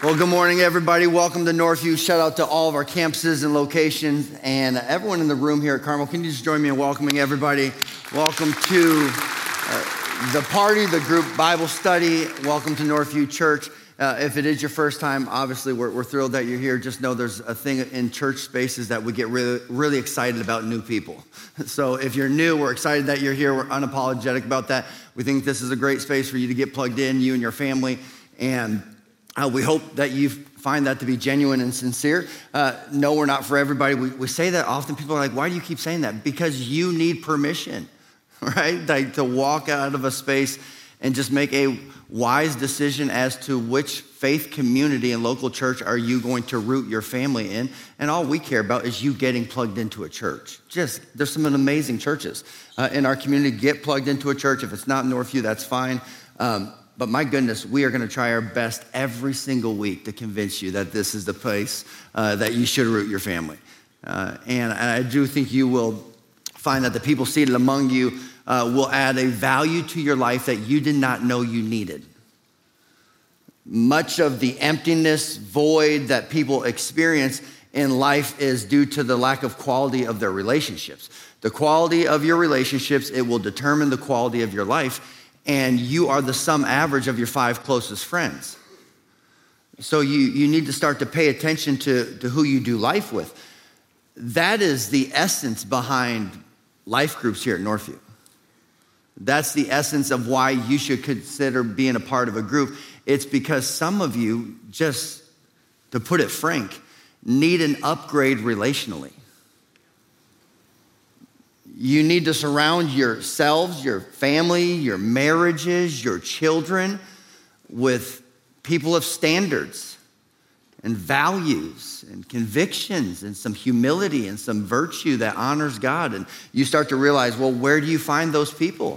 Well, good morning, everybody. Welcome to Northview. Shout out to all of our campuses and locations and everyone in the room here at Carmel. Can you just join me in welcoming everybody? Welcome to the party, the group Bible study. Welcome to Northview Church. If it is your first time, obviously we're thrilled that you're here. Just know there's a thing in church spaces that we get really excited about new people. So if you're new, we're excited that you're here. We're unapologetic about that. We think this is a great space for you to get plugged in, you and your family. And we hope that you find that to be genuine and sincere. No, we're not for everybody. We say that often. People are like, why do you keep saying that? Because you need permission, right? Like to walk out of a space and just make a wise decision as to which faith community and local church are you going to root your family in. And all we care about is you getting plugged into a church. There's some amazing churches in our community. Get plugged into a church. If it's not Northview, that's fine. But my goodness, we are going to try our best every single week to convince you that this is the place that you should root your family. And I do think you will find that the people seated among you will add a value to your life that you did not know you needed. Much of the emptiness, void that people experience in life is due to the lack of quality of their relationships. The quality of your relationships, it will determine the quality of your life. And you are the sum average of your 5 closest friends. So you need to start to pay attention to who you do life with. That is the essence behind life groups here at Northview. That's the essence of why you should consider being a part of a group. It's because some of you, just to put it frank, need an upgrade relationally. You need to surround yourselves, your family, your marriages, your children with people of standards and values and convictions and some humility and some virtue that honors God. And you start to realize, well, where do you find those people?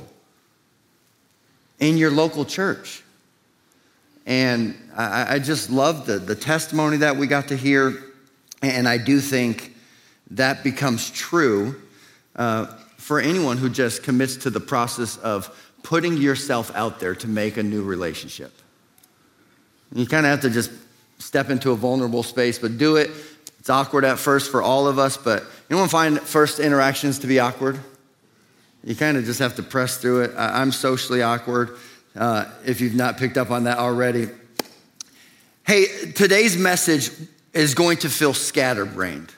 In your local church. And I just love the testimony that we got to hear. And I do think that becomes true for anyone who just commits to the process of putting yourself out there to make a new relationship. You kind of have to just step into a vulnerable space, but do it. It's awkward at first for all of us, but anyone find first interactions to be awkward? You kind of just have to press through it. I'm socially awkward, if you've not picked up on that already. Hey, today's message is going to feel scatterbrained.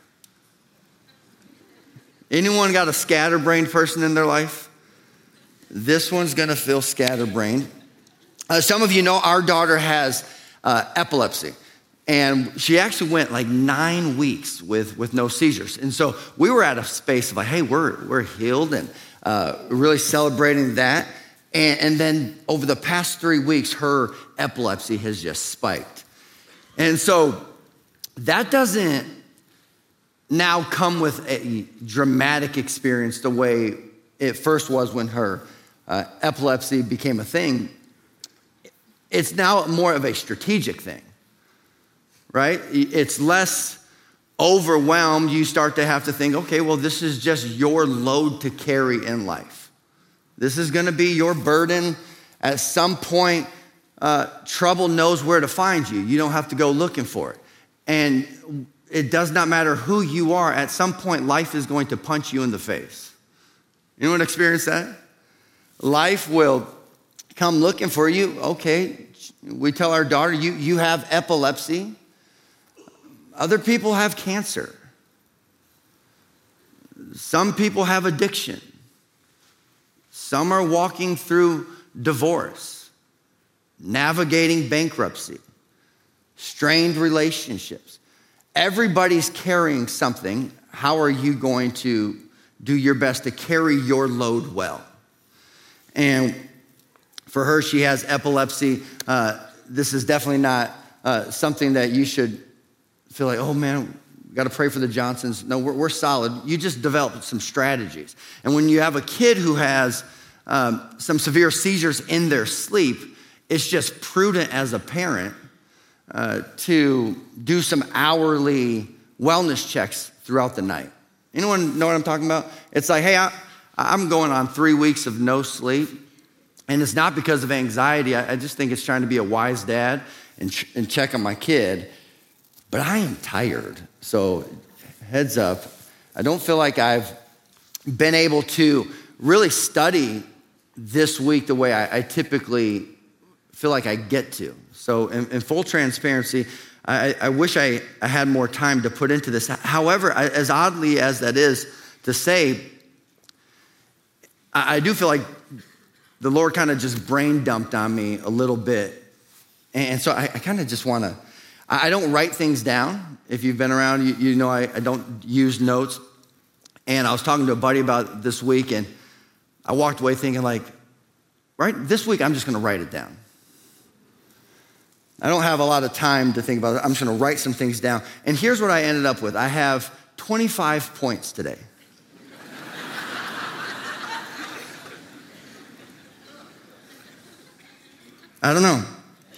Anyone got a scatterbrained person in their life? This one's gonna feel scatterbrained. Some of you know our daughter has epilepsy, and she actually went like 9 weeks with no seizures. And so we were at a space of like, hey, we're healed and really celebrating that. And then over the past 3 weeks, her epilepsy has just spiked. And so that doesn't now come with a dramatic experience the way it first was when her epilepsy became a thing. It's now more of a strategic thing, right? It's less overwhelmed. You start to have to think, okay, well, this is just your load to carry in life. This is gonna be your burden. At some point, trouble knows where to find you. You don't have to go looking for it. And it does not matter who you are. At some point, life is going to punch you in the face. Anyone experience that? Life will come looking for you. Okay, we tell our daughter, you have epilepsy. Other people have cancer. Some people have addiction. Some are walking through divorce, navigating bankruptcy, strained relationships. Everybody's carrying something. How are you going to do your best to carry your load well? And for her, she has epilepsy. This is definitely not something that you should feel like, oh man, we got to pray for the Johnsons. No, we're solid. You just develop some strategies. And when you have a kid who has some severe seizures in their sleep, it's just prudent as a parent to do some hourly wellness checks throughout the night. Anyone know what I'm talking about? It's like, hey, I'm going on 3 weeks of no sleep. And it's not because of anxiety. I just think it's trying to be a wise dad and check on my kid. But I am tired. So heads up, I don't feel like I've been able to really study this week the way I typically feel like I get to. So in full transparency, I wish I had more time to put into this. However, as oddly as that is to say, I do feel like the Lord kind of just brain dumped on me a little bit. And so I kind of just want to, I don't write things down. If you've been around, you know I don't use notes. And I was talking to a buddy about this week, and I walked away thinking like, right, this week I'm just going to write it down. I don't have a lot of time to think about it. I'm just going to write some things down. And here's what I ended up with. I have 25 points today. I don't know.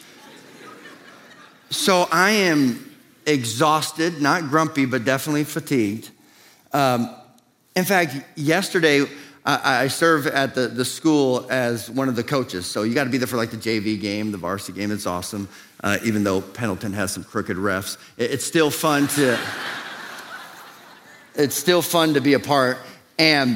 So I am exhausted, not grumpy, but definitely fatigued. In fact, yesterday, I serve at the school as one of the coaches. So you got to be there for like the JV game, the varsity game. It's awesome. Even though Pendleton has some crooked refs, it's still fun to. It's still fun to be a part. And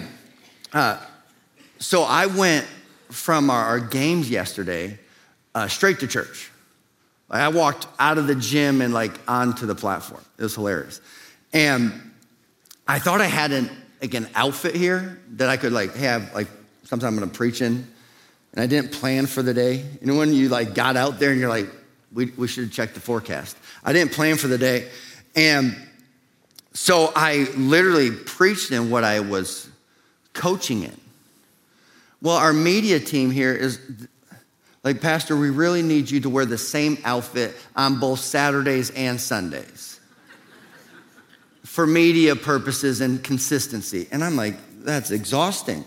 so I went from our games yesterday straight to church. I walked out of the gym and like onto the platform. It was hilarious. And I thought I had an outfit here that I could like have like sometime I'm gonna preach in. And I didn't plan for the day. You know when you like got out there and you're like, we should check the forecast. I didn't plan for the day. And so I literally preached in what I was coaching in. Well, our media team here is like, Pastor, we really need you to wear the same outfit on both Saturdays and Sundays for media purposes and consistency. And I'm like, that's exhausting.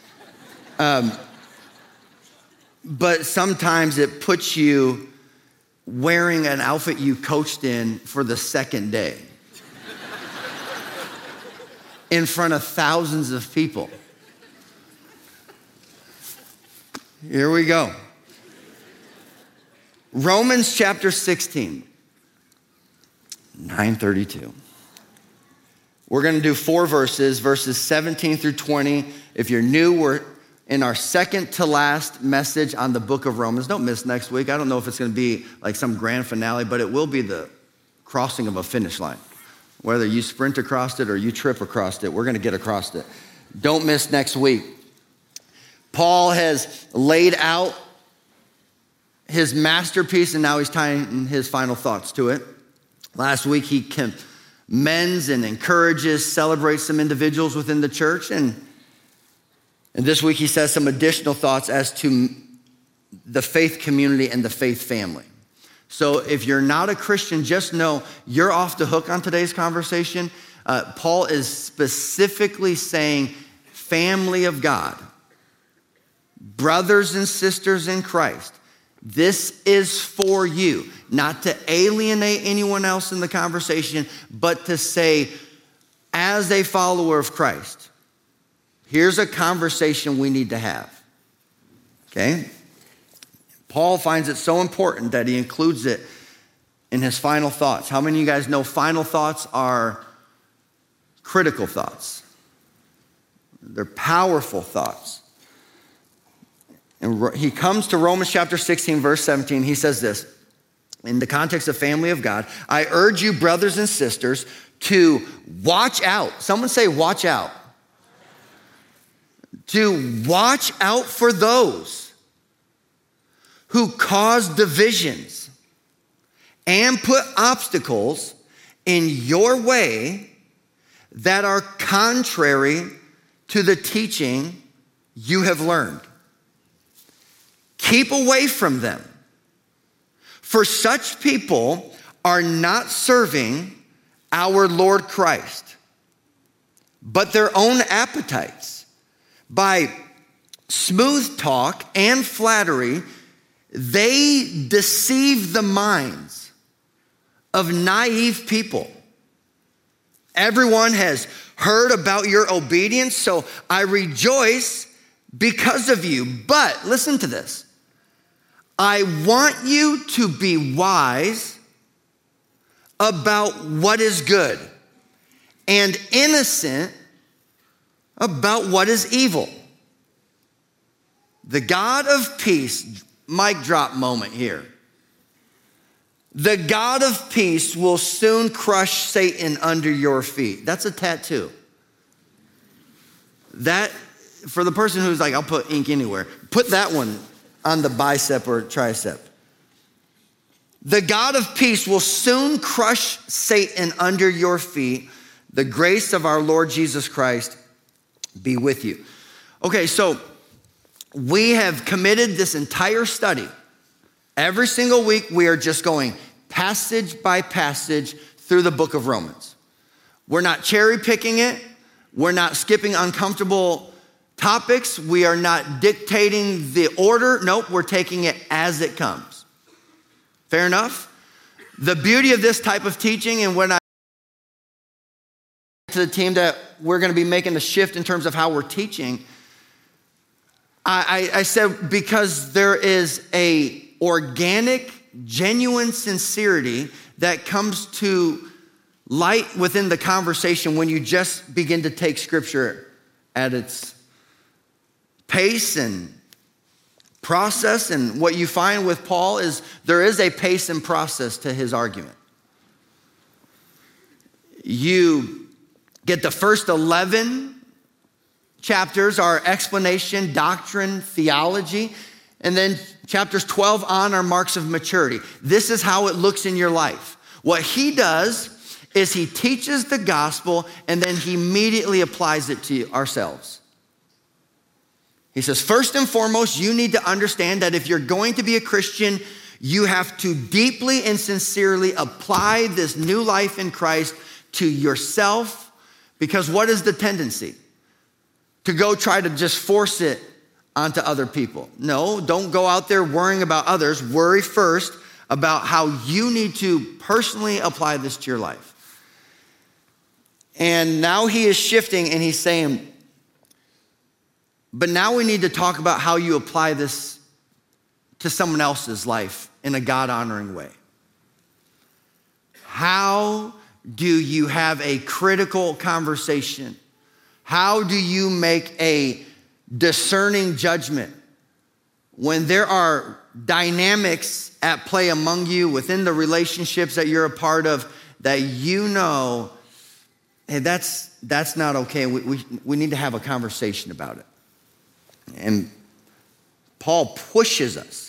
But sometimes it puts you wearing an outfit you coached in for the second day in front of thousands of people. Here we go. Romans chapter 16, 9:32. We're going to do 4 verses 17 through 20. If you're new, we're in our second to last message on the book of Romans. Don't miss next week. I don't know if it's going to be like some grand finale, but it will be the crossing of a finish line. Whether you sprint across it or you trip across it, we're going to get across it. Don't miss next week. Paul has laid out his masterpiece, and now he's tying his final thoughts to it. Last week, he commends and encourages, celebrates some individuals within the church. And this week, he says some additional thoughts as to the faith community and the faith family. So if you're not a Christian, just know you're off the hook on today's conversation. Paul is specifically saying family of God, brothers and sisters in Christ. This is for you, not to alienate anyone else in the conversation, but to say, as a follower of Christ, here's a conversation we need to have, okay? Paul finds it so important that he includes it in his final thoughts. How many of you guys know final thoughts are critical thoughts? They're powerful thoughts. And he comes to Romans chapter 16, verse 17. He says this, in the context of family of God, I urge you, brothers and sisters, to watch out. Someone say, watch out. To watch out for those who cause divisions and put obstacles in your way that are contrary to the teaching you have learned. Keep away from them, for such people are not serving our Lord Christ, but their own appetites. By smooth talk and flattery, they deceive the minds of naive people. Everyone has heard about your obedience, so I rejoice because of you. But listen to this. I want you to be wise about what is good and innocent about what is evil. The God of peace, mic drop moment here. The God of peace will soon crush Satan under your feet. That's a tattoo. That, for the person who's like, I'll put ink anywhere, put that one on the bicep or tricep. The God of peace will soon crush Satan under your feet. The grace of our Lord Jesus Christ be with you. Okay, so we have committed this entire study. Every single week, we are just going passage by passage through the book of Romans. We're not cherry picking it. We're not skipping uncomfortable topics. We are not dictating the order. Nope, we're taking it as it comes. Fair enough? The beauty of this type of teaching, and when I to the team that we're going to be making the shift in terms of how we're teaching, I said because there is a organic, genuine sincerity that comes to light within the conversation when you just begin to take Scripture at its pace and process. And what you find with Paul is there is a pace and process to his argument. You get the first 11 chapters are explanation, doctrine, theology, and then chapters 12 on are marks of maturity. This is how it looks in your life. What he does is he teaches the gospel and then he immediately applies it to ourselves. He says, first and foremost, you need to understand that if you're going to be a Christian, you have to deeply and sincerely apply this new life in Christ to yourself. Because what is the tendency? To go try to just force it onto other people. No, don't go out there worrying about others. Worry first about how you need to personally apply this to your life. And now he is shifting and he's saying, but now we need to talk about how you apply this to someone else's life in a God-honoring way. How do you have a critical conversation? How do you make a discerning judgment when there are dynamics at play among you within the relationships that you're a part of that you know, hey, that's not okay. We need to have a conversation about it. And Paul pushes us.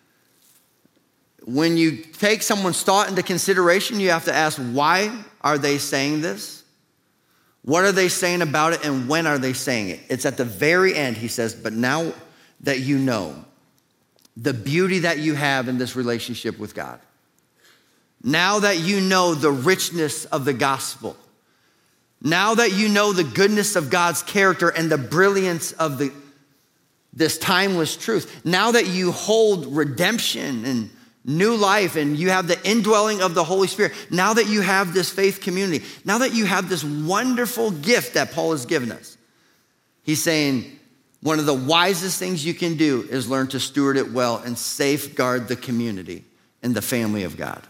When you take someone's thought into consideration, you have to ask, why are they saying this? What are they saying about it, and when are they saying it? It's at the very end, he says, but now that you know the beauty that you have in this relationship with God, now that you know the richness of the gospel, now that you know the goodness of God's character and the brilliance of this timeless truth, now that you hold redemption and new life and you have the indwelling of the Holy Spirit, now that you have this faith community, now that you have this wonderful gift that Paul has given us, he's saying one of the wisest things you can do is learn to steward it well and safeguard the community and the family of God.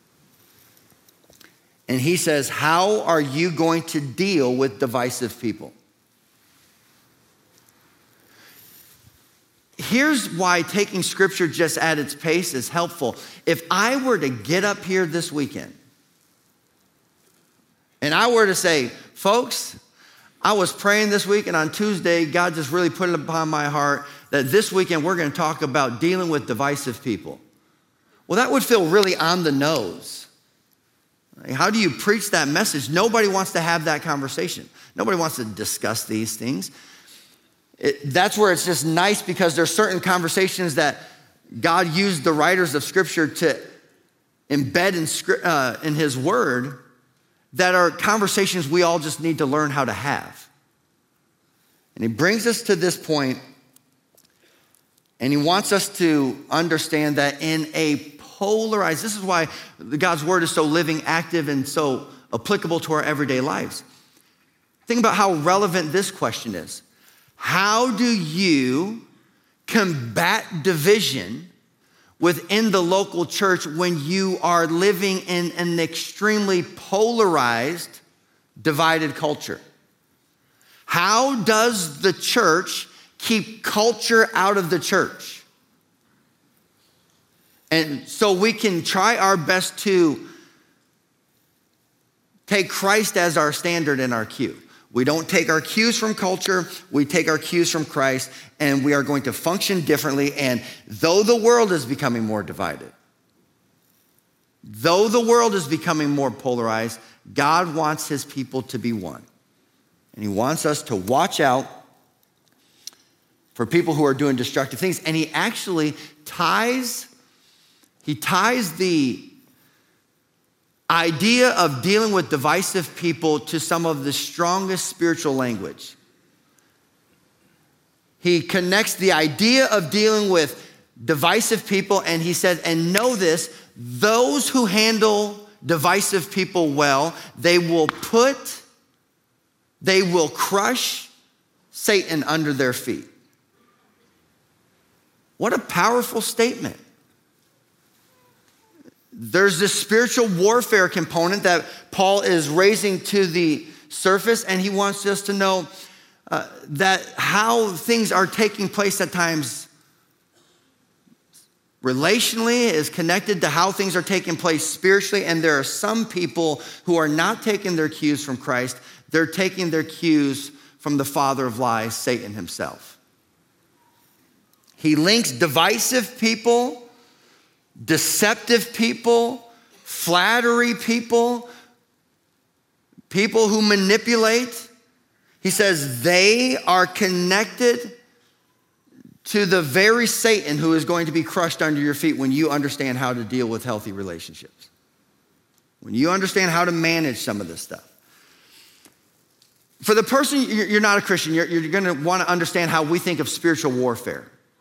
And he says, how are you going to deal with divisive people? Here's why taking Scripture just at its pace is helpful. If I were to get up here this weekend and I were to say, folks, I was praying this week and on Tuesday, God just really put it upon my heart that this weekend we're going to talk about dealing with divisive people. Well, that would feel really on the nose. How do you preach that message? Nobody wants to have that conversation. Nobody wants to discuss these things. That's where it's just nice because there's certain conversations that God used the writers of Scripture to embed in His Word that are conversations we all just need to learn how to have. And He brings us to this point, and He wants us to understand that in a polarized, this is why God's Word is so living, active, and so applicable to our everyday lives. Think about how relevant this question is. How do you combat division within the local church when you are living in an extremely polarized, divided culture? How does the church keep culture out of the church? And so we can try our best to take Christ as our standard and our cue. We don't take our cues from culture, we take our cues from Christ, and we are going to function differently. And though the world is becoming more divided, though the world is becoming more polarized, God wants his people to be one. And he wants us to watch out for people who are doing destructive things. And he actually ties the idea of dealing with divisive people to some of the strongest spiritual language. He connects the idea of dealing with divisive people, and he says, and know this, those who handle divisive people well, they will crush Satan under their feet. What a powerful statement. There's this spiritual warfare component that Paul is raising to the surface, and he wants us to know that how things are taking place at times relationally is connected to how things are taking place spiritually, and there are some people who are not taking their cues from Christ. They're taking their cues from the father of lies, Satan himself. He links divisive people, deceptive people, flattery people, people who manipulate. He says they are connected to the very Satan who is going to be crushed under your feet when you understand how to deal with healthy relationships. When you understand how to manage some of this stuff. For the person, you're not a Christian, you're going to want to understand how we think of spiritual warfare.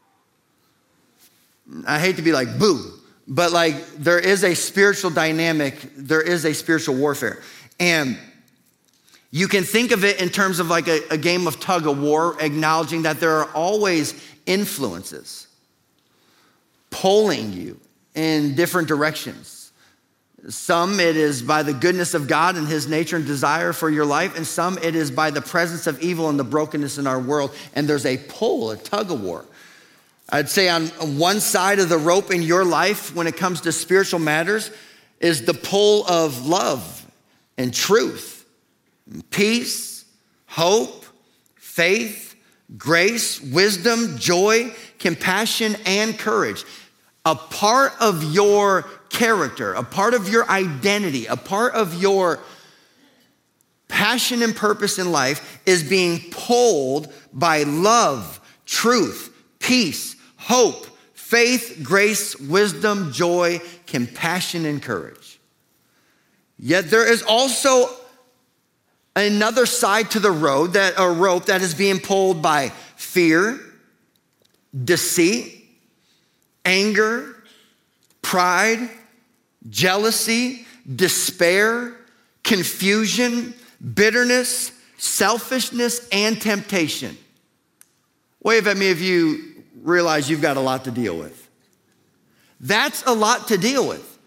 I hate to be like, boo. But like there is a spiritual dynamic, there is a spiritual warfare. And you can think of it in terms of like a game of tug of war, acknowledging that there are always influences pulling you in different directions. Some it is by the goodness of God and his nature and desire for your life, and some it is by the presence of evil and the brokenness in our world. And there's a pull, a tug of war. I'd say on one side of the rope in your life when it comes to spiritual matters is the pull of love and truth, and peace, hope, faith, grace, wisdom, joy, compassion, and courage. A part of your character, a part of your identity, a part of your passion and purpose in life is being pulled by love, truth, peace, hope, faith, grace, wisdom, joy, compassion, and courage. Yet there is also another side to the rope that is being pulled by fear, deceit, anger, pride, jealousy, despair, confusion, bitterness, selfishness, and temptation. Wave at me if you realize you've got a lot to deal with. That's a lot to deal with.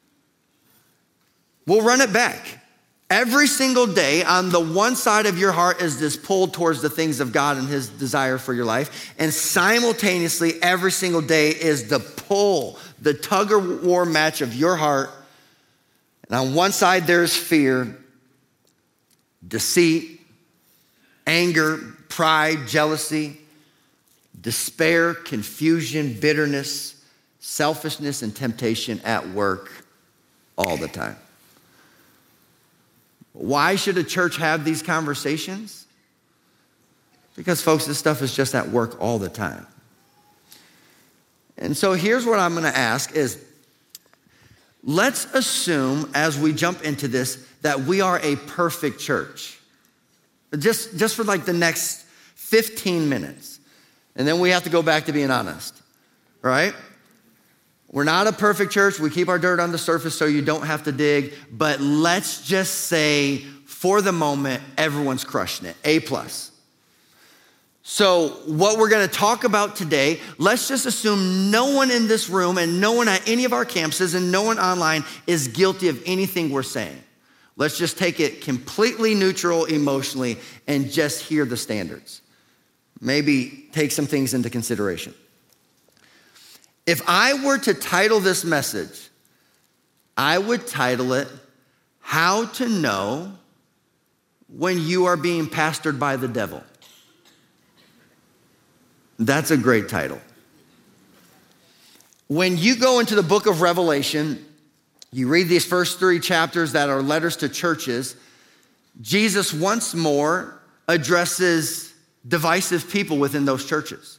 We'll run it back. Every single day on the one side of your heart is this pull towards the things of God and his desire for your life. And simultaneously, every single day is the pull, the tug of war match of your heart. And on one side, there's fear, deceit, anger, pride, jealousy, despair, confusion, bitterness, selfishness, and temptation at work all the time. Why should a church have these conversations? Because, folks, this stuff is just at work all the time. And so here's what I'm going to ask is, let's assume as we jump into this that we are a perfect church. Just for like the next 15 minutes. And then we have to go back to being honest, right? We're not a perfect church. We keep our dirt on the surface so you don't have to dig. But let's just say, for the moment, everyone's crushing it. A+. So what we're going to talk about today, let's just assume no one in this room and no one at any of our campuses and no one online is guilty of anything we're saying. Let's just take it completely neutral emotionally and just hear the standards. Maybe take some things into consideration. If I were to title this message, I would title it, How to Know When You Are Being Pastored by the Devil. That's a great title. When you go into the book of Revelation, you read these first 3 chapters that are letters to churches, Jesus once more addresses divisive people within those churches.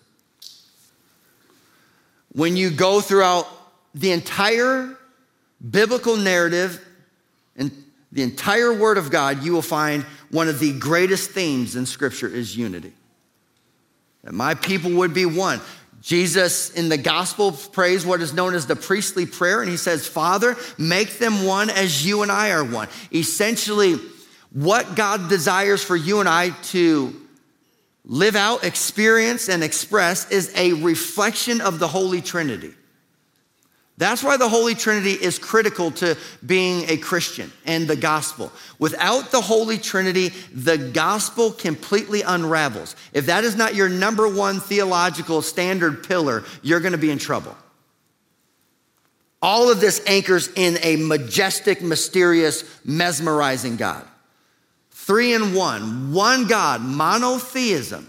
When you go throughout the entire biblical narrative and the entire Word of God, you will find one of the greatest themes in Scripture is unity. That my people would be one. Jesus in the gospel prays what is known as the priestly prayer, and he says, Father, make them one as you and I are one. Essentially, what God desires for you and I to live out, experience, and express is a reflection of the Holy Trinity. That's why the Holy Trinity is critical to being a Christian and the gospel. Without the Holy Trinity, the gospel completely unravels. If that is not your number one theological standard pillar, you're going to be in trouble. All of this anchors in a majestic, mysterious, mesmerizing God. 3 in 1, one God, monotheism.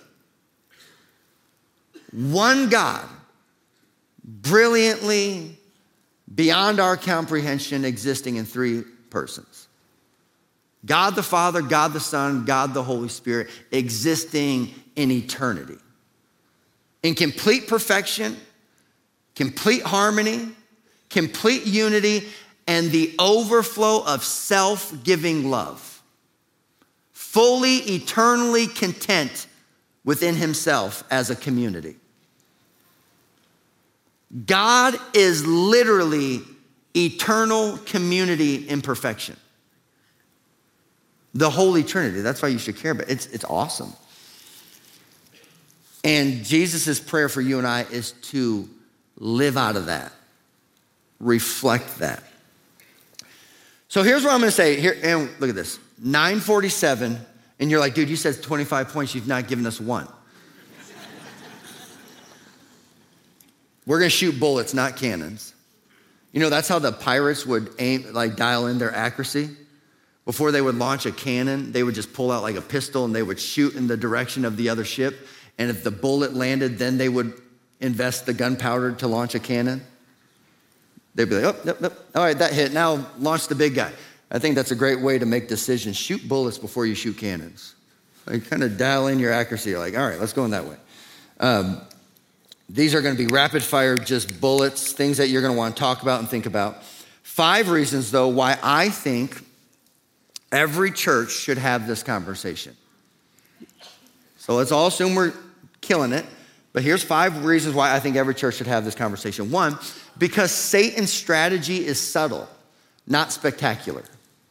One God, brilliantly, beyond our comprehension, existing in 3 persons. God the Father, God the Son, God the Holy Spirit, existing in eternity. In complete perfection, complete harmony, complete unity, and the overflow of self-giving love. Fully, eternally content within himself as a community. God is literally eternal community in perfection. The Holy Trinity, that's why you should care about it. It's awesome. And Jesus' prayer for you and I is to live out of that, reflect that. So here's what I'm going to say. Here, and look at this, 9:47, and you're like, dude, you said 25 points, you've not given us one. We're going to shoot bullets, not cannons. You know, that's how the pirates would aim, like dial in their accuracy. Before they would launch a cannon, they would just pull out like a pistol and they would shoot in the direction of the other ship. And if the bullet landed, then they would invest the gunpowder to launch a cannon. They'd be like, oh, nope. All right, that hit. Now launch the big guy. I think that's a great way to make decisions. Shoot bullets before you shoot cannons. Like kind of dial in your accuracy. You're like, all right, let's go in that way. These are going to be rapid fire, just bullets, things that you're going to want to talk about and think about. 5 reasons, though, why I think every church should have this conversation. So let's all assume we're killing it. But here's 5 reasons why I think every church should have this conversation. 1, because Satan's strategy is subtle, not spectacular.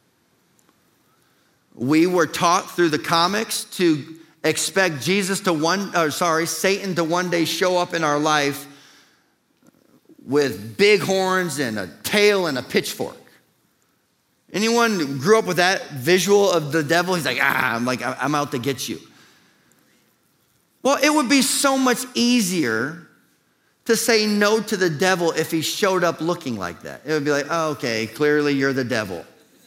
We were taught through the comics to expect Satan to one day show up in our life with big horns and a tail and a pitchfork. Anyone who grew up with that visual of the devil? He's like, I'm out to get you. Well, it would be so much easier to say no to the devil if he showed up looking like that. It would be like, oh, okay, clearly you're the devil.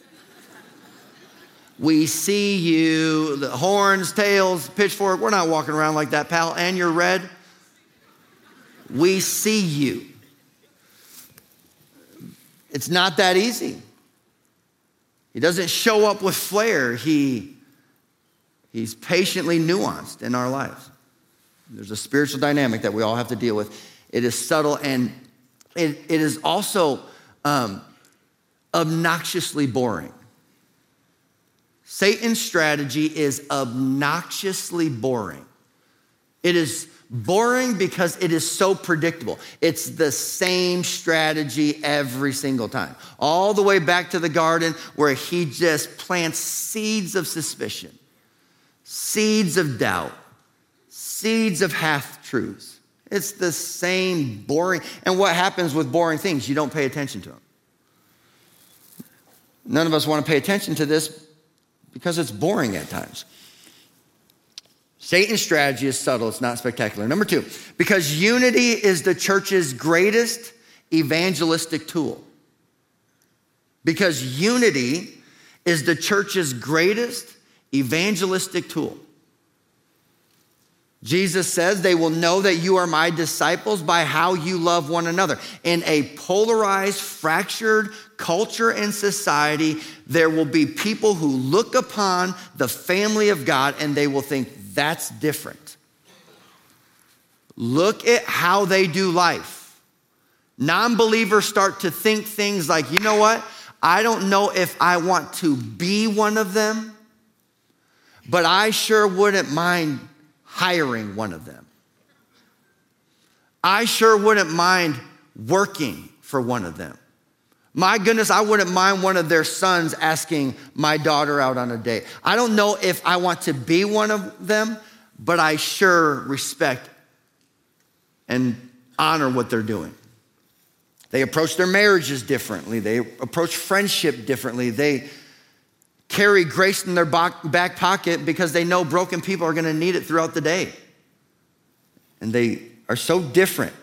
We see you, the horns, tails, pitchfork. We're not walking around like that, pal. And you're red. We see you. It's not that easy. He doesn't show up with flair. He's patiently nuanced in our lives. There's a spiritual dynamic that we all have to deal with. It is subtle, and it is also obnoxiously boring. Satan's strategy is obnoxiously boring. It is boring because it is so predictable. It's the same strategy every single time. All the way back to the garden where he just plants seeds of suspicion, seeds of doubt, seeds of half-truths. It's the same boring. And what happens with boring things? You don't pay attention to them. None of us want to pay attention to this because it's boring at times. Satan's strategy is subtle. It's not spectacular. Number 2, because unity is the church's greatest evangelistic tool. Because unity is the church's greatest evangelistic tool. Jesus says they will know that you are my disciples by how you love one another. In a polarized, fractured culture and society, there will be people who look upon the family of God and they will think that's different. Look at how they do life. Non-believers start to think things like, you know what? I don't know if I want to be one of them, but I sure wouldn't mind hiring one of them. I sure wouldn't mind working for one of them. My goodness, I wouldn't mind one of their sons asking my daughter out on a date. I don't know if I want to be one of them, but I sure respect and honor what they're doing. They approach their marriages differently. They approach friendship differently. They carry grace in their back pocket because they know broken people are going to need it throughout the day. And they are so different.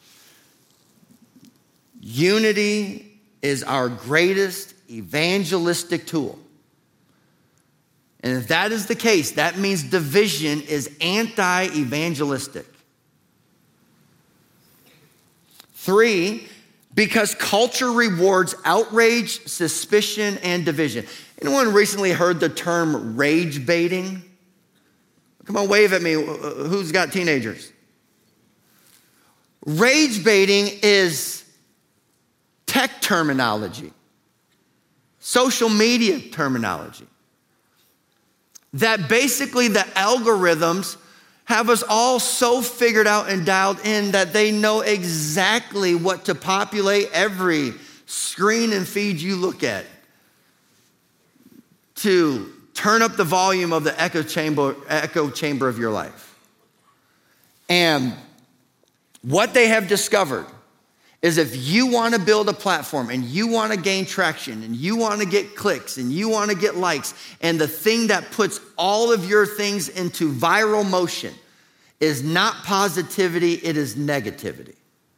Unity is our greatest evangelistic tool. And if that is the case, that means division is anti-evangelistic. 3, because culture rewards outrage, suspicion, and division. Anyone recently heard the term rage baiting? Come on, wave at me. Who's got teenagers? Rage baiting is tech terminology, social media terminology, that basically the algorithms have us all so figured out and dialed in that they know exactly what to populate every screen and feed you look at, to turn up the volume of the echo chamber of your life. And what they have discovered is if you want to build a platform and you want to gain traction and you want to get clicks and you want to get likes, and the thing that puts all of your things into viral motion is not positivity, it is negativity.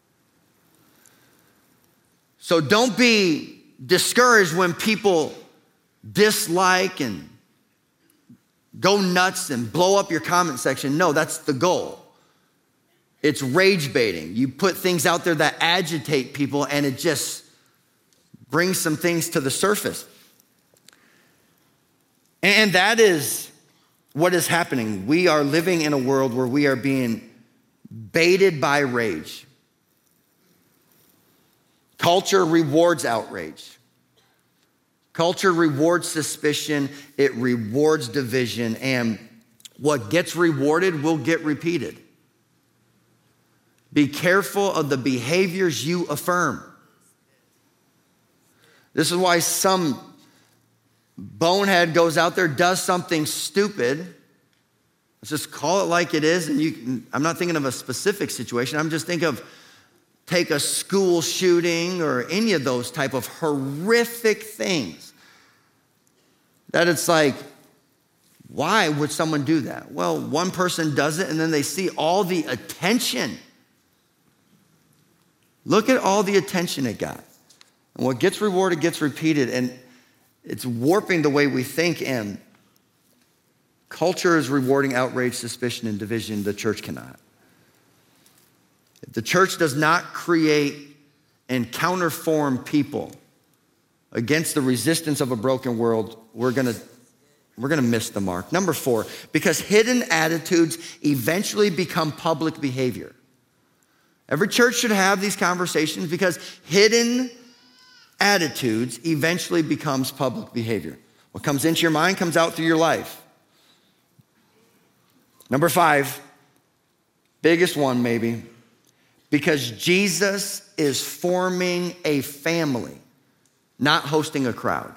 So don't be discouraged when people dislike and go nuts and blow up your comment section. No, that's the goal. It's rage baiting. You put things out there that agitate people and it just brings some things to the surface. And that is what is happening. We are living in a world where we are being baited by rage. Culture rewards outrage. Culture rewards suspicion. It rewards division. And what gets rewarded will get repeated. Be careful of the behaviors you affirm. This is why some bonehead goes out there, does something stupid. Let's just call it like it is. And I'm not thinking of a specific situation. I'm just thinking of take a school shooting or any of those type of horrific things. That it's like, why would someone do that? Well, one person does it and then they see all the attention. Look at all the attention it got. And what gets rewarded gets repeated, and it's warping the way we think, and culture is rewarding outrage, suspicion, and division. The church cannot. If the church does not create and counterform people against the resistance of a broken world, we're gonna miss the mark. Number 4, because hidden attitudes eventually become public behavior. Every church should have these conversations because hidden attitudes eventually becomes public behavior. What comes into your mind comes out through your life. Number 5, biggest one maybe, because Jesus is forming a family, not hosting a crowd.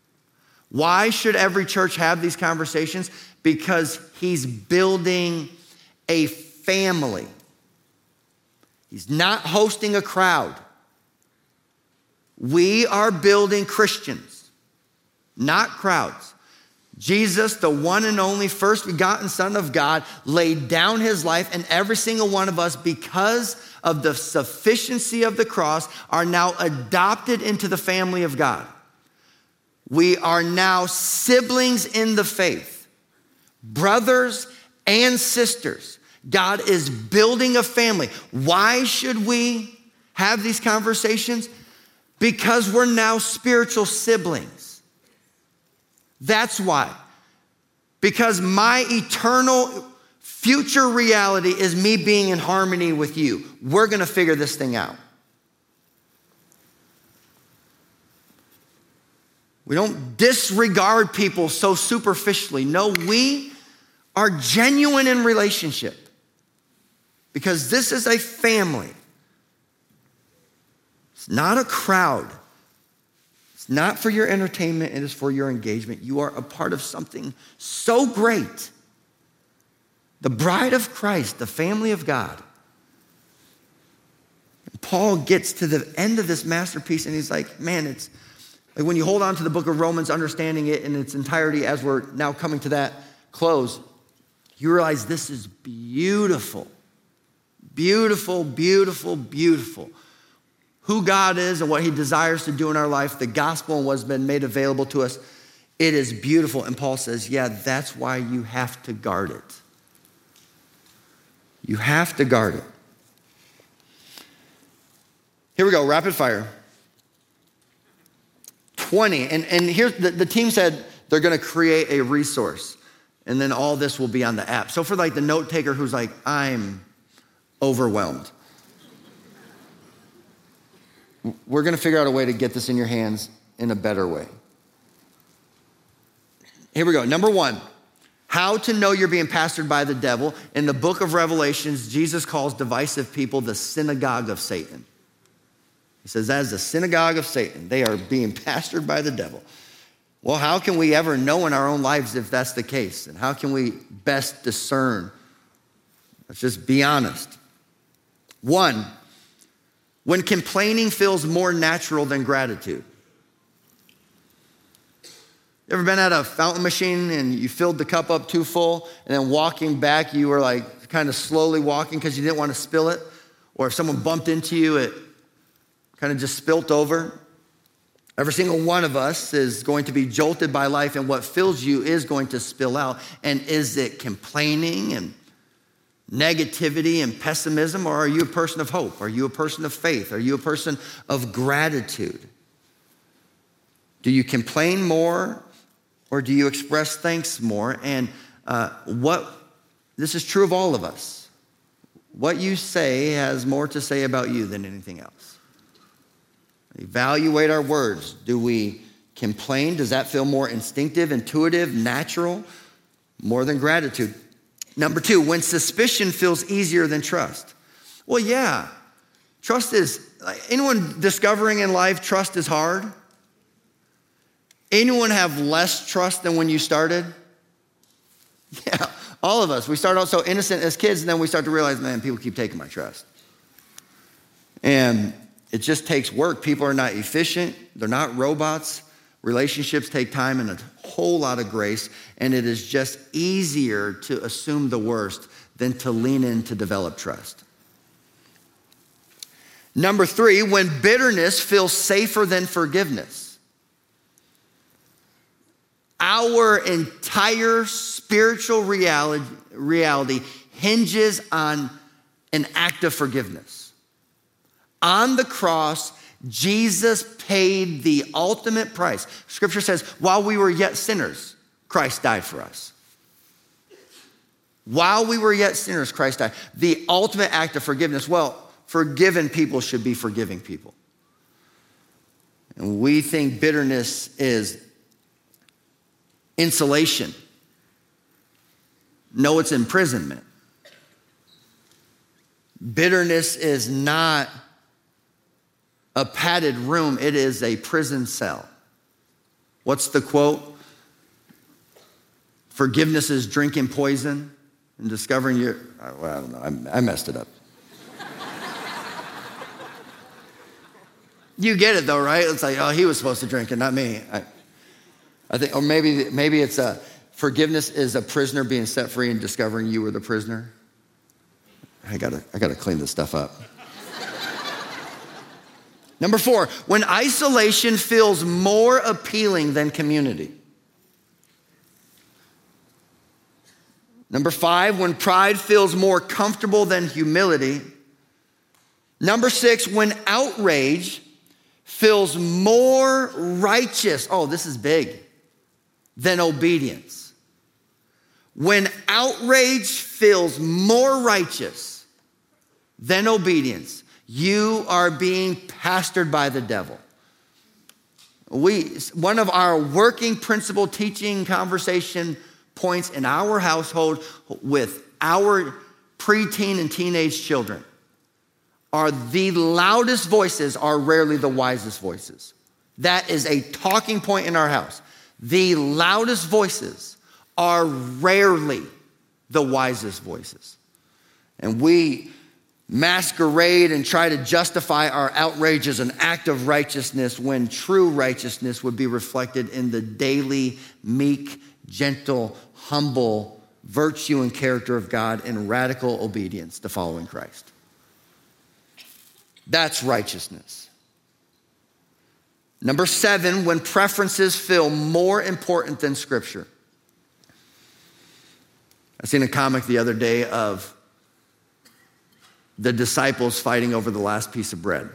Why should every church have these conversations? Because he's building a family. He's not hosting a crowd. We are building Christians, not crowds. Jesus, the one and only first begotten Son of God, laid down his life, and every single one of us, because of the sufficiency of the cross, are now adopted into the family of God. We are now siblings in the faith, brothers and sisters. God is building a family. Why should we have these conversations? Because we're now spiritual siblings. That's why. Because my eternal future reality is me being in harmony with you. We're going to figure this thing out. We don't disregard people so superficially. No, we are genuine in relationship because this is a family. It's not a crowd. It's not for your entertainment. It is for your engagement. You are a part of something so great. The bride of Christ, the family of God. And Paul gets to the end of this masterpiece and he's like, man, it's like when you hold on to the book of Romans, understanding it in its entirety as we're now coming to that close, you realize this is beautiful. Beautiful, beautiful, beautiful. Who God is and what he desires to do in our life, the gospel and what's been made available to us, it is beautiful. And Paul says, yeah, that's why you have to guard it. You have to guard it. Here we go, rapid fire. 20, and here's the team said they're gonna create a resource and then all this will be on the app. So for like the note taker who's like, I'm overwhelmed. We're gonna figure out a way to get this in your hands in a better way. Here we go, number 1, how to know you're being pastored by the devil. In the book of Revelations, Jesus calls divisive people the synagogue of Satan. He says, that is the synagogue of Satan. They are being pastored by the devil. Well, how can we ever know in our own lives if that's the case? And how can we best discern? Let's just be honest. 1, when complaining feels more natural than gratitude. You ever been at a fountain machine and you filled the cup up too full and then walking back, you were like kind of slowly walking because you didn't want to spill it? Or if someone bumped into you, it kind of just spilt over. Every single one of us is going to be jolted by life, and what fills you is going to spill out. And is it complaining and negativity and pessimism, or are you a person of hope? Are you a person of faith? Are you a person of gratitude? Do you complain more, or do you express thanks more? And this is true of all of us. What you say has more to say about you than anything else. Evaluate our words. Do we complain? Does that feel more instinctive, intuitive, natural? More than gratitude. Number 2, when suspicion feels easier than trust. Well, yeah. Trust is, anyone discovering in life trust is hard? Anyone have less trust than when you started? Yeah, all of us. We start out so innocent as kids, and then we start to realize, man, people keep taking my trust. And it just takes work. People are not efficient. They're not robots. Relationships take time and a whole lot of grace. And it is just easier to assume the worst than to lean in to develop trust. Number 3, when bitterness feels safer than forgiveness. Our entire spiritual reality hinges on an act of forgiveness. On the cross, Jesus paid the ultimate price. Scripture says, while we were yet sinners, Christ died for us. While we were yet sinners, Christ died. The ultimate act of forgiveness. Well, forgiven people should be forgiving people. And we think bitterness is insulation. No, it's imprisonment. Bitterness is not a padded room, it is a prison cell. What's the quote? Forgiveness is drinking poison. and discovering your, well, I don't know, I messed it up. You get it though, right? It's like, oh, he was supposed to drink it, not me. I think, or maybe it's forgiveness is a prisoner being set free and discovering you were the prisoner. I gotta clean this stuff up. Number 4, when isolation feels more appealing than community. Number 5, when pride feels more comfortable than humility. Number 6, when outrage feels more righteous. Oh, this is big. Than obedience. When outrage feels more righteous than obedience, you are being pastored by the devil. One of our working principle teaching conversation points in our household with our preteen and teenage children are the loudest voices are rarely the wisest voices. That is a talking point in our house. The loudest voices are rarely the wisest voices. And we masquerade and try to justify our outrage as an act of righteousness when true righteousness would be reflected in the daily, meek, gentle, humble virtue and character of God in radical obedience to following Christ. That's righteousness. Number 7, when preferences feel more important than Scripture. I seen a comic the other day of the disciples fighting over the last piece of bread.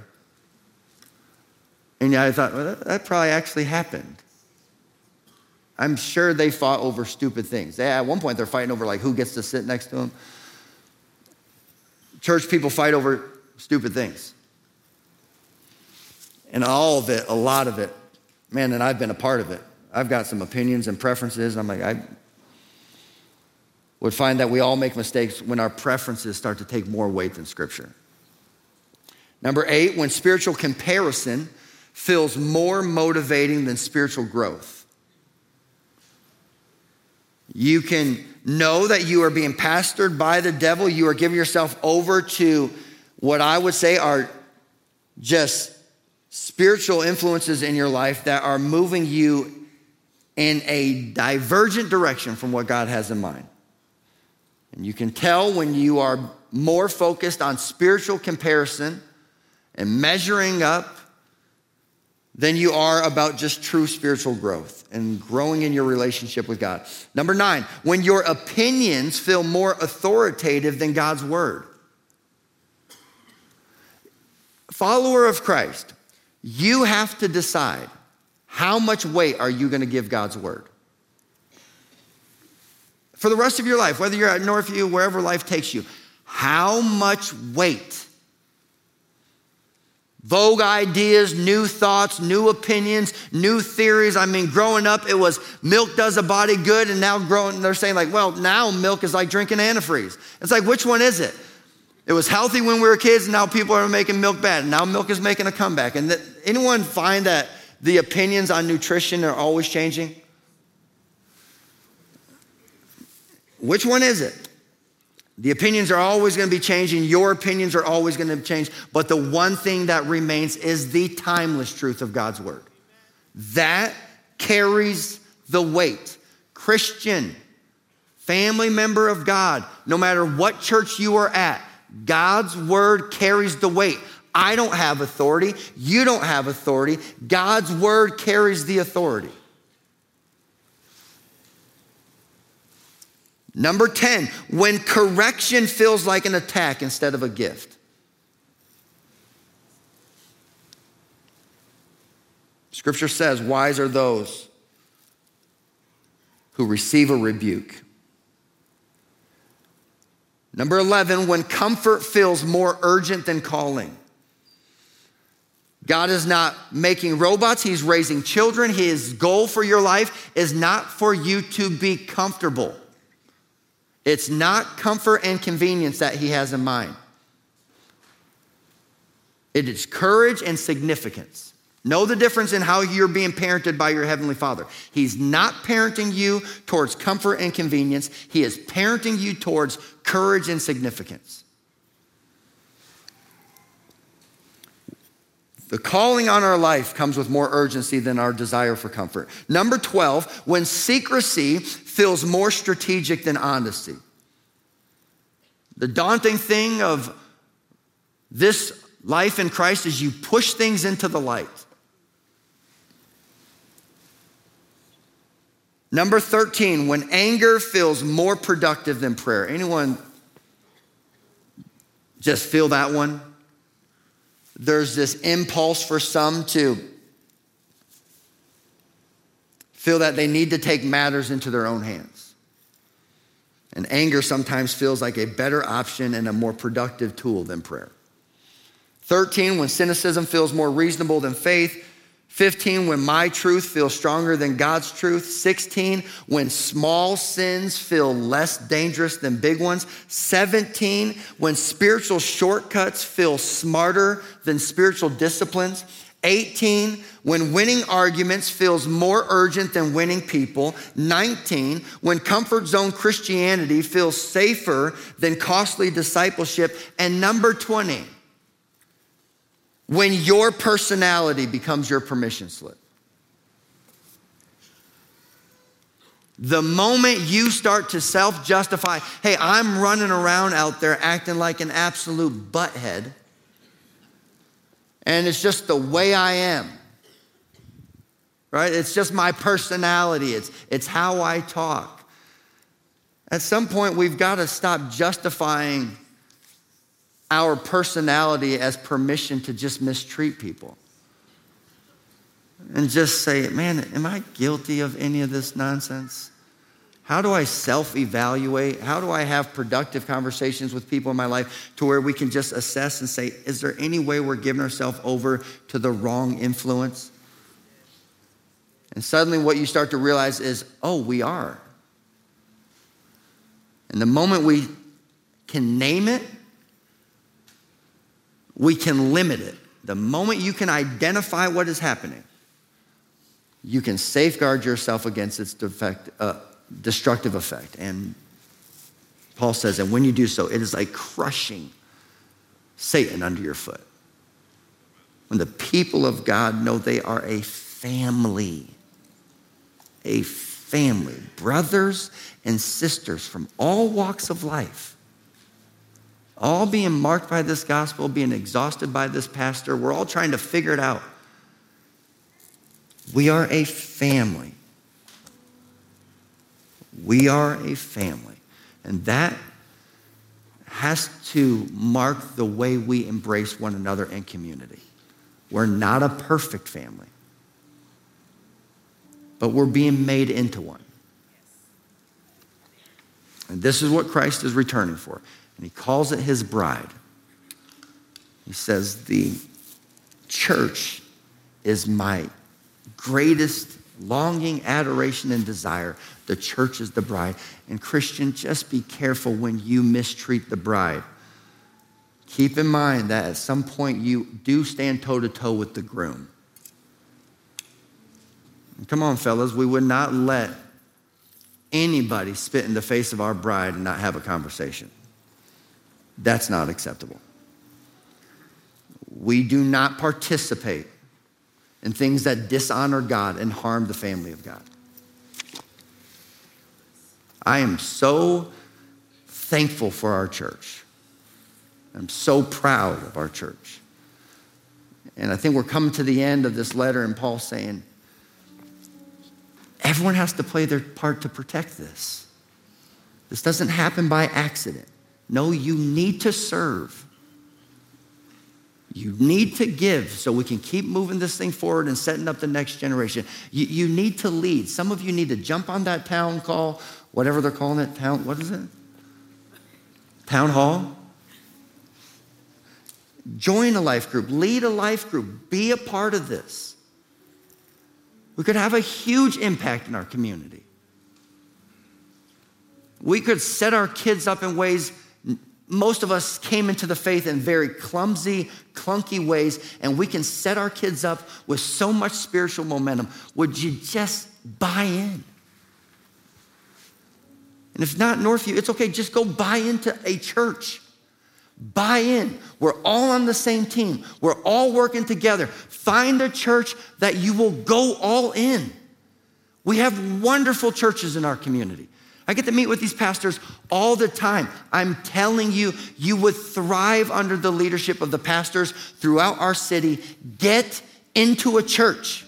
And I thought, well, that probably actually happened. I'm sure they fought over stupid things. At one point, they're fighting over like who gets to sit next to them. Church people fight over stupid things. And all of it, a lot of it, man, and I've been a part of it. I've got some opinions and preferences. I'm like, I would find that we all make mistakes when our preferences start to take more weight than Scripture. Number 8, when spiritual comparison feels more motivating than spiritual growth. You can know that you are being pastored by the devil. You are giving yourself over to what I would say are just spiritual influences in your life that are moving you in a divergent direction from what God has in mind. And you can tell when you are more focused on spiritual comparison and measuring up than you are about just true spiritual growth and growing in your relationship with God. Number 9, when your opinions feel more authoritative than God's word. Follower of Christ, you have to decide how much weight are you going to give God's word. For the rest of your life, whether you're at Northview, wherever life takes you, how much weight? Vogue ideas, new thoughts, new opinions, new theories. I mean, growing up, it was milk does a body good, and now they're saying like, well, now milk is like drinking antifreeze. It's like, which one is it? It was healthy when we were kids, and now people are making milk bad. And now milk is making a comeback. And anyone find that the opinions on nutrition are always changing? Which one is it? The opinions are always going to be changing. Your opinions are always going to change. But the one thing that remains is the timeless truth of God's word. That carries the weight. Christian, family member of God, no matter what church you are at, God's word carries the weight. I don't have authority. You don't have authority. God's word carries the authority. Number 10, when correction feels like an attack instead of a gift. Scripture says, wise are those who receive a rebuke. Number 11, when comfort feels more urgent than calling. God is not making robots, he's raising children. His goal for your life is not for you to be comfortable. It's not comfort and convenience that he has in mind. It is courage and significance. Know the difference in how you're being parented by your Heavenly Father. He's not parenting you towards comfort and convenience. He is parenting you towards courage and significance. The calling on our life comes with more urgency than our desire for comfort. Number 12, when secrecy feels more strategic than honesty. The daunting thing of this life in Christ is you push things into the light. Number 13, when anger feels more productive than prayer. Anyone just feel that one? There's this impulse for some to feel that they need to take matters into their own hands. And anger sometimes feels like a better option and a more productive tool than prayer. 13, when cynicism feels more reasonable than faith. 15, when my truth feels stronger than God's truth. 16, when small sins feel less dangerous than big ones. 17, when spiritual shortcuts feel smarter than spiritual disciplines. 18, when winning arguments feels more urgent than winning people. 19, when comfort zone Christianity feels safer than costly discipleship. And number 20, when your personality becomes your permission slip. The moment you start to self-justify, hey, I'm running around out there acting like an absolute butthead, and it's just the way I am, right? It's just my personality. It's how I talk. At some point, we've got to stop justifying our personality as permission to just mistreat people. And just say, man, am I guilty of any of this nonsense? How do I self-evaluate? How do I have productive conversations with people in my life to where we can just assess and say, is there any way we're giving ourselves over to the wrong influence? And suddenly what you start to realize is, oh, we are. And the moment we can name it, we can limit it. The moment you can identify what is happening, you can safeguard yourself against its destructive effect. And Paul says that when you do so, it is like crushing Satan under your foot. When the people of God know they are a family, brothers and sisters from all walks of life, all being marked by this gospel, being exhausted by this pastor. We're all trying to figure it out. We are a family. We are a family. And that has to mark the way we embrace one another in community. We're not a perfect family, but we're being made into one. And this is what Christ is returning for. And he calls it his bride. He says, the church is my greatest longing, adoration, and desire. The church is the bride. And Christian, just be careful when you mistreat the bride. Keep in mind that at some point you do stand toe-to-toe with the groom. And come on, fellas, we would not let anybody spit in the face of our bride and not have a conversation. That's not acceptable. We do not participate in things that dishonor God and harm the family of God. I am so thankful for our church. I'm so proud of our church. And I think we're coming to the end of this letter, and Paul's saying, everyone has to play their part to protect this. This doesn't happen by accident. No, you need to serve. You need to give so we can keep moving this thing forward and setting up the next generation. You need to lead. Some of you need to jump on that town call, whatever they're calling it, what is it? Town hall? Join a life group, lead a life group, be a part of this. We could have a huge impact in our community. We could set our kids up in ways most of us came into the faith in very clumsy, clunky ways, and we can set our kids up with so much spiritual momentum. Would you just buy in? And if not Northview, it's okay, just go buy into a church. Buy in. We're all on the same team. We're all working together. Find a church that you will go all in. We have wonderful churches in our community. I get to meet with these pastors all the time. I'm telling you, you would thrive under the leadership of the pastors throughout our city. Get into a church.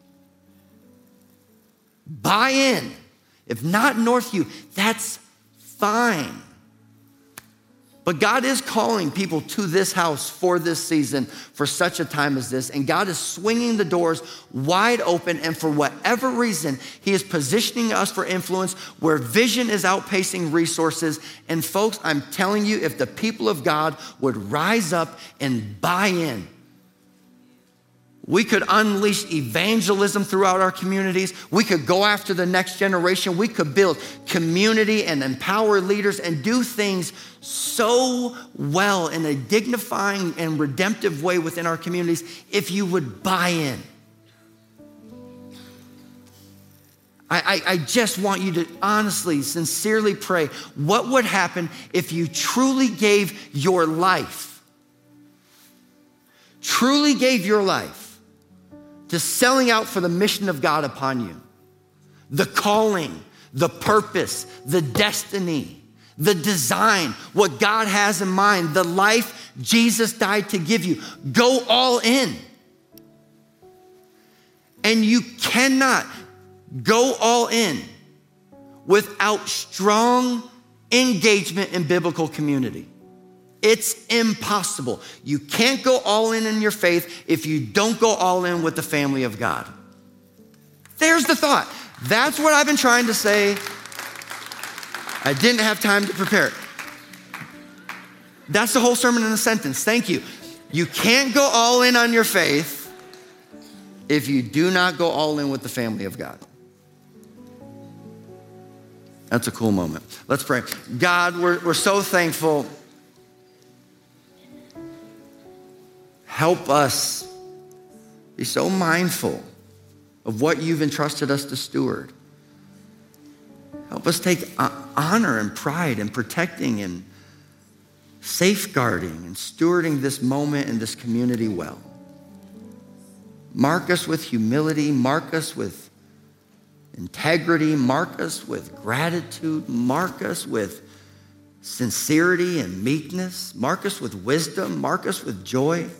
Buy in. If not Northview, that's fine. But God is calling people to this house for this season, for such a time as this. And God is swinging the doors wide open. And for whatever reason, he is positioning us for influence where vision is outpacing resources. And folks, I'm telling you, if the people of God would rise up and buy in, we could unleash evangelism throughout our communities. We could go after the next generation. We could build community and empower leaders and do things so well in a dignifying and redemptive way within our communities if you would buy in. I just want you to honestly, sincerely pray, what would happen if you truly gave your life, to selling out for the mission of God upon you, the calling, the purpose, the destiny, the design, what God has in mind, the life Jesus died to give you. Go all in. And you cannot go all in without strong engagement in biblical community. It's impossible. You can't go all in your faith if you don't go all in with the family of God. There's the thought. That's what I've been trying to say. I didn't have time to prepare it. That's the whole sermon in a sentence. Thank you. You can't go all in on your faith if you do not go all in with the family of God. That's a cool moment. Let's pray. God, we're so thankful. Help us be so mindful of what you've entrusted us to steward. Help us take honor and pride in protecting and safeguarding and stewarding this moment and this community well. Mark us with humility, mark us with integrity, mark us with gratitude, mark us with sincerity and meekness, mark us with wisdom, mark us with joy.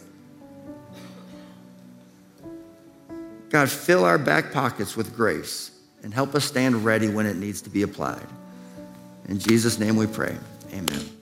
God, fill our back pockets with grace and help us stand ready when it needs to be applied. In Jesus' name we pray, amen.